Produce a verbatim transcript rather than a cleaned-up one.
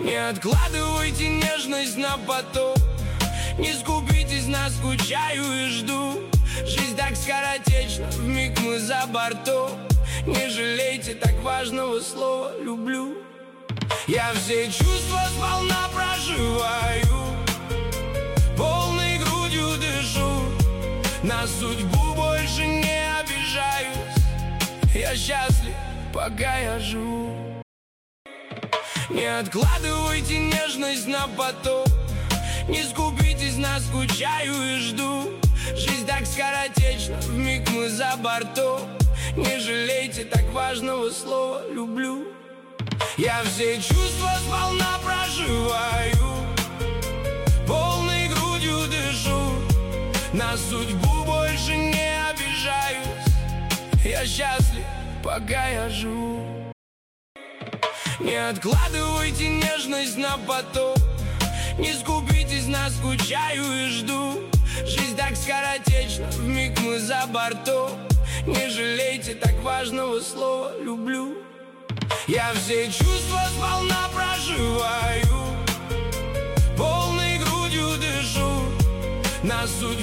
Не откладывайте нежность на потом, не скупитесь на скучаю и жду. Жизнь так скоротечна, вмиг мы за бортом. Не жалейте так важного слова «люблю». Я все чувства сполна проживаю, полной грудью дышу, на судьбу больше не обижаюсь. Я счастлив, пока я живу. Не откладывайте нежность на потом, не скупитесь на скучаю и жду. Жизнь так скоротечна, вмиг мы за бортом. Не жалейте так важного слова «люблю». Я все чувства сполна проживаю, полной грудью дышу, на судьбу больше не обижаюсь. Я счастлив, пока я живу. Не откладывайте нежность на потом, не скупитесь на скучаю и жду. Жизнь так скоротечна, вмиг мы за бортом. Не жалейте так важного слова «люблю». Я все чувства сполна проживаю, полной грудью дышу, на судьбу